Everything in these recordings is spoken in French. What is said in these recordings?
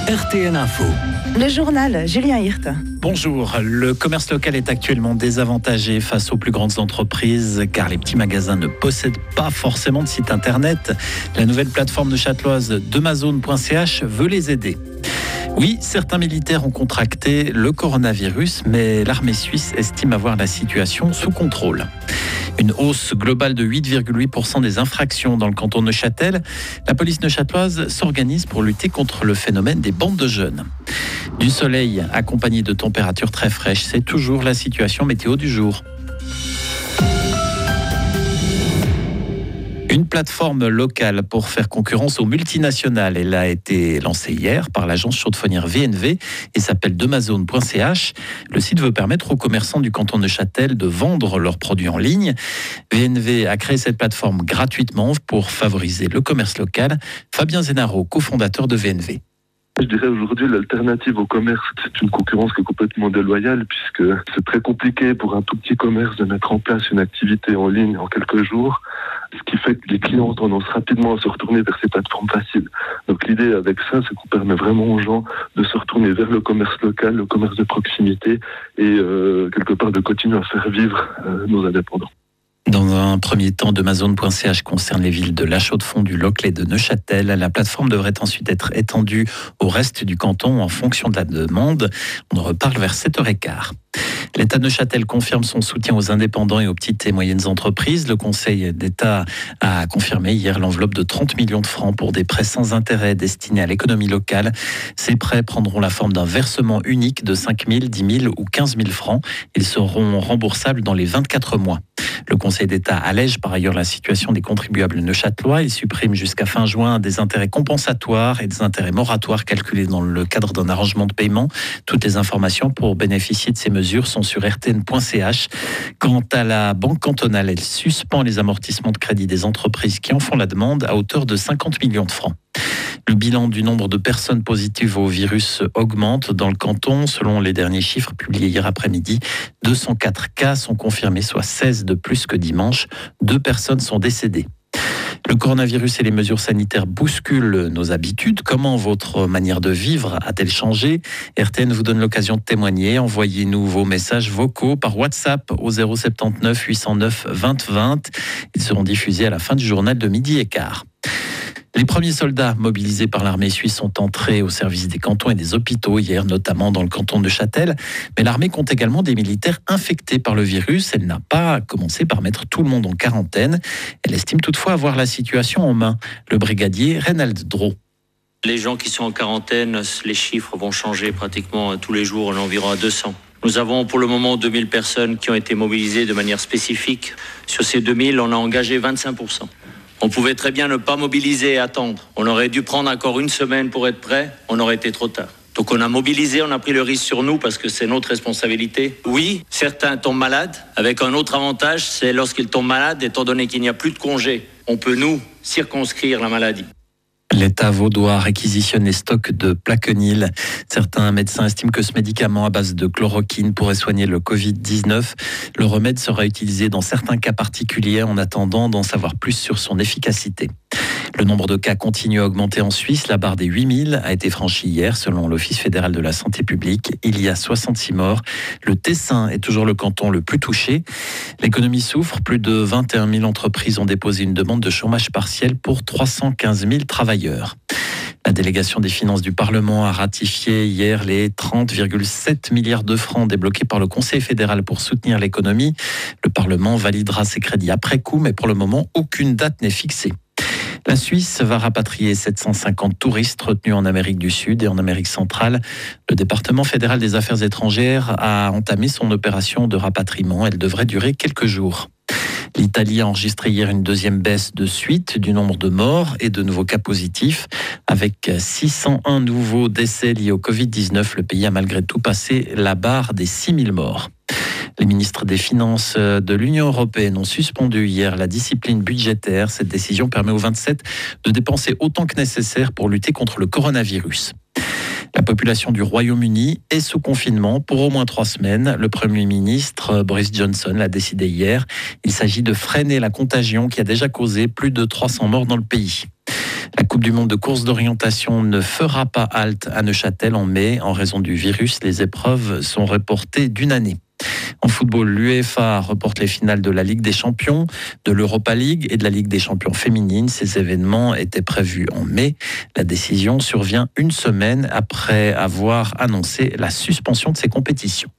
RTN Info. Le journal, Julien Hirt. Bonjour, le commerce local est actuellement désavantagé face aux plus grandes entreprises car les petits magasins ne possèdent pas forcément de site internet. La nouvelle plateforme neuchâteloise d'Amazon.ch veut les aider. Oui, certains militaires ont contracté le coronavirus, mais l'armée suisse estime avoir la situation sous contrôle. Une hausse globale de 8,8% des infractions dans le canton de Neuchâtel. La police neuchâteloise s'organise pour lutter contre le phénomène des bandes de jeunes. Du soleil accompagné de températures très fraîches, c'est toujours la situation météo du jour. Une plateforme locale pour faire concurrence aux multinationales. Elle a été lancée hier par l'agence chaudefonnière VNV et s'appelle Amazon.ch. Le site veut permettre aux commerçants du canton de Neuchâtel de vendre leurs produits en ligne. VNV a créé cette plateforme gratuitement pour favoriser le commerce local. Fabien Zenaro, cofondateur de VNV. Je dirais aujourd'hui l'alternative au commerce, c'est une concurrence qui est complètement déloyale puisque c'est très compliqué pour un tout petit commerce de mettre en place une activité en ligne en quelques jours, ce qui fait que les clients ont tendance rapidement à se retourner vers ces plateformes faciles. Donc l'idée avec ça, c'est qu'on permet vraiment aux gens de se retourner vers le commerce local, le commerce de proximité et quelque part de continuer à faire vivre nos indépendants. Dans un premier temps, Amazon.ch concerne les villes de La Chaux-de-Fonds, du Loc'let et de Neuchâtel. La plateforme devrait ensuite être étendue au reste du canton en fonction de la demande. On en reparle vers 7h15. L'État de Neuchâtel confirme son soutien aux indépendants et aux petites et moyennes entreprises. Le Conseil d'État a confirmé hier l'enveloppe de 30 millions de francs pour des prêts sans intérêt destinés à l'économie locale. Ces prêts prendront la forme d'un versement unique de 5 000, 10 000 ou 15 000 francs. Ils seront remboursables dans les 24 mois. Le Conseil d'État allège par ailleurs la situation des contribuables neuchâtelois. Il supprime jusqu'à fin juin des intérêts compensatoires et des intérêts moratoires calculés dans le cadre d'un arrangement de paiement. Toutes les informations pour bénéficier de ces mesures sont sur rtn.ch. Quant à la Banque cantonale, elle suspend les amortissements de crédit des entreprises qui en font la demande à hauteur de 50 millions de francs. Le bilan du nombre de personnes positives au virus augmente dans le canton. Selon les derniers chiffres publiés hier après-midi, 204 cas sont confirmés, soit 16 de plus que dimanche. 2 personnes sont décédées. Le coronavirus et les mesures sanitaires bousculent nos habitudes. Comment votre manière de vivre a-t-elle changé ? RTN vous donne l'occasion de témoigner. Envoyez-nous vos messages vocaux par WhatsApp au 079 809 20 20. Ils seront diffusés à la fin du journal de 12h15. Les premiers soldats mobilisés par l'armée suisse sont entrés au service des cantons et des hôpitaux hier, notamment dans le canton de Neuchâtel. Mais l'armée compte également des militaires infectés par le virus. Elle n'a pas commencé par mettre tout le monde en quarantaine. Elle estime toutefois avoir la situation en main. Le brigadier Reynald Dro. Les gens qui sont en quarantaine, les chiffres vont changer pratiquement tous les jours, on est environ à 200. Nous avons pour le moment 2000 personnes qui ont été mobilisées de manière spécifique. Sur ces 2000, on a engagé 25%. On pouvait très bien ne pas mobiliser et attendre. On aurait dû prendre encore une semaine pour être prêt, on aurait été trop tard. Donc on a mobilisé, on a pris le risque sur nous parce que c'est notre responsabilité. Oui, certains tombent malades, avec un autre avantage, c'est lorsqu'ils tombent malades, étant donné qu'il n'y a plus de congés, on peut nous circonscrire la maladie. L'État vaudois réquisitionne les stocks de Plaquenil. Certains médecins estiment que ce médicament à base de chloroquine pourrait soigner le Covid-19. Le remède sera utilisé dans certains cas particuliers en attendant d'en savoir plus sur son efficacité. Le nombre de cas continue à augmenter en Suisse. La barre des 8000 a été franchie hier selon l'Office fédéral de la santé publique. Il y a 66 morts. Le Tessin est toujours le canton le plus touché. L'économie souffre. Plus de 21 000 entreprises ont déposé une demande de chômage partiel pour 315 000 travailleurs. La délégation des finances du Parlement a ratifié hier les 30,7 milliards de francs débloqués par le Conseil fédéral pour soutenir l'économie. Le Parlement validera ces crédits après coup, mais pour le moment, aucune date n'est fixée. La Suisse va rapatrier 750 touristes retenus en Amérique du Sud et en Amérique centrale. Le département fédéral des affaires étrangères a entamé son opération de rapatriement. Elle devrait durer quelques jours. L'Italie a enregistré hier une deuxième baisse de suite du nombre de morts et de nouveaux cas positifs. Avec 601 nouveaux décès liés au Covid-19, le pays a malgré tout passé la barre des 6000 morts. Les ministres des Finances de l'Union européenne ont suspendu hier la discipline budgétaire. Cette décision permet aux 27 de dépenser autant que nécessaire pour lutter contre le coronavirus. La population du Royaume-Uni est sous confinement pour au moins 3 semaines. Le Premier ministre Boris Johnson l'a décidé hier. Il s'agit de freiner la contagion qui a déjà causé plus de 300 morts dans le pays. La Coupe du Monde de course d'orientation ne fera pas halte à Neuchâtel en mai. En raison du virus, les épreuves sont reportées d'une année. En football, l'UEFA reporte les finales de la Ligue des Champions, de l'Europa League et de la Ligue des Champions féminines. Ces événements étaient prévus en mai. La décision survient une semaine après avoir annoncé la suspension de ces compétitions.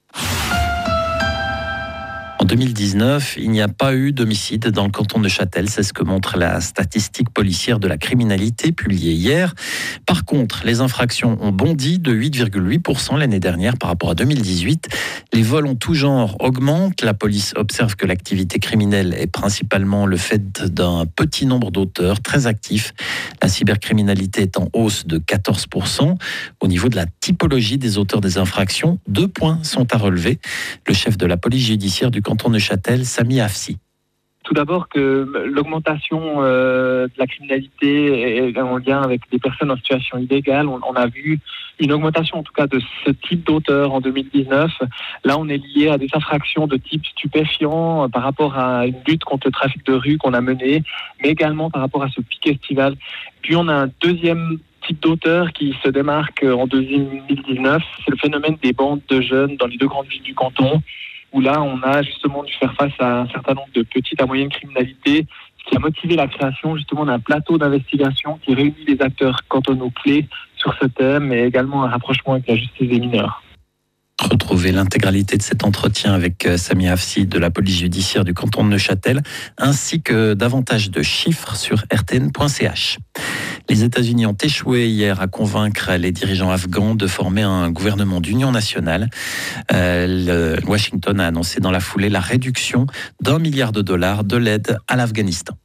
En 2019, il n'y a pas eu d'homicide dans le canton de Neuchâtel. C'est ce que montre la statistique policière de la criminalité publiée hier. Par contre, les infractions ont bondi de 8,8% l'année dernière par rapport à 2018. Les vols en tout genre augmentent. La police observe que l'activité criminelle est principalement le fait d'un petit nombre d'auteurs très actifs. La cybercriminalité est en hausse de 14%. Au niveau de la typologie des auteurs des infractions, 2 points sont à relever. Le chef de la police judiciaire du canton de Neuchâtel, Sami Afsi. Tout d'abord que l'augmentation de la criminalité est en lien avec des personnes en situation illégale. On a vu une augmentation en tout cas de ce type d'auteur en 2019. Là, on est lié à des infractions de type stupéfiant par rapport à une lutte contre le trafic de rue qu'on a menée, mais également par rapport à ce pic estival. Puis on a un deuxième type d'auteur qui se démarque en 2019. C'est le phénomène des bandes de jeunes dans les 2 grandes villes du canton, où là, on a justement dû faire face à un certain nombre de petites à moyennes criminalités, ce qui a motivé la création justement d'un plateau d'investigation qui réunit les acteurs cantonaux clés sur ce thème et également un rapprochement avec la justice des mineurs. Retrouvez l'intégralité de cet entretien avec Sami Afsi de la police judiciaire du canton de Neuchâtel, ainsi que davantage de chiffres sur rtn.ch. Les États-Unis ont échoué hier à convaincre les dirigeants afghans de former un gouvernement d'union nationale. Washington a annoncé dans la foulée la réduction d'$1 milliard de l'aide à l'Afghanistan.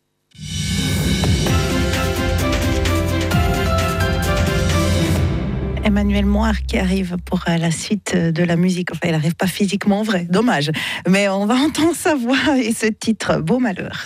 Emmanuel Moir qui arrive pour la suite de la musique. Enfin, il n'arrive pas physiquement, en vrai, dommage. Mais on va entendre sa voix et ce titre, Beau Malheur.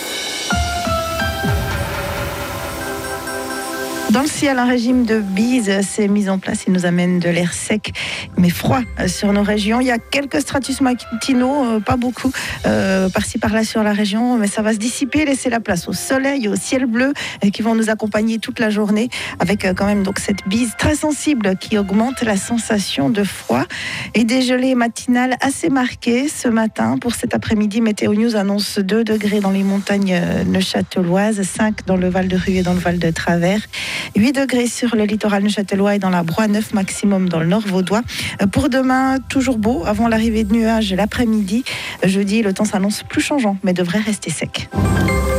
Dans le ciel, un régime de bise s'est mis en place. Il nous amène de l'air sec mais froid sur nos régions. Il y a quelques stratus matinaux, pas beaucoup, par-ci par-là sur la région, mais ça va se dissiper, laisser la place au soleil, au ciel bleu qui vont nous accompagner toute la journée avec quand même donc cette bise très sensible qui augmente la sensation de froid et des gelées matinales assez marquées ce matin. Pour cet après-midi, Météo News annonce 2 degrés dans les montagnes neuchâteloises, 5 dans le Val de Rue et dans le Val de Travers. 8 degrés sur le littoral neuchâtelois et dans la Broye, 9 maximum dans le nord vaudois. Pour demain, toujours beau avant l'arrivée de nuages l'après-midi. Jeudi, le temps s'annonce plus changeant mais devrait rester sec.